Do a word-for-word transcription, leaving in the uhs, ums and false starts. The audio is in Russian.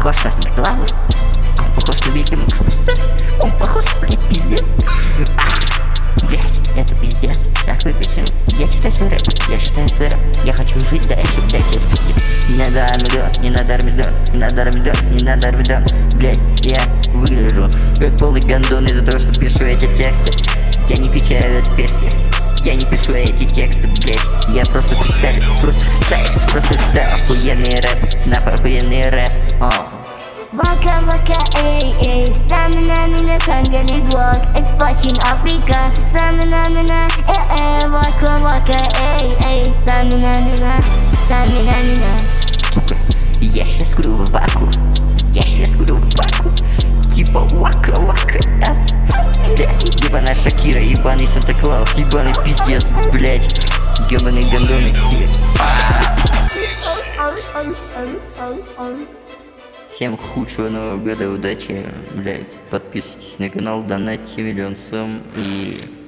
похож на Санта-Клауса, он похож на Микки Мауса, он похож, блядь, пиздец. А, блядь, это пиздец. Так выпишем. Я читаю свой рэп, я считаю свой рэп. Я хочу жить дальше, блядь, это пиздец. Не надо армидон, не надо армидон, не надо армидон, не надо армидон. Блядь, я выгляжу как полный гандон из-за того, что пишу эти тексты. Я не печаю эту песню, я не пишу эти тексты, блядь. Я просто фристайлю, просто фристайлю, просто фристайлю. Охуенный рэп, нахуй охуенный рэп. О. Вака вака эй эй, сами нами на сангали глок, это fucking Африка. Сами нами на э э, вака вака эй эй, сами нами на, сами нами на. Сука, я щас курю в ваку, я щас курю в ваку. Типа вака вака, а? Да, ебаная Шакира, ебаный Санта-Клаус, ебаный пиздец, блядь. Ебаный гандоны. Всем худшего Нового года, удачи, блядь. Подписывайтесь на канал, донатьте миллион сом и...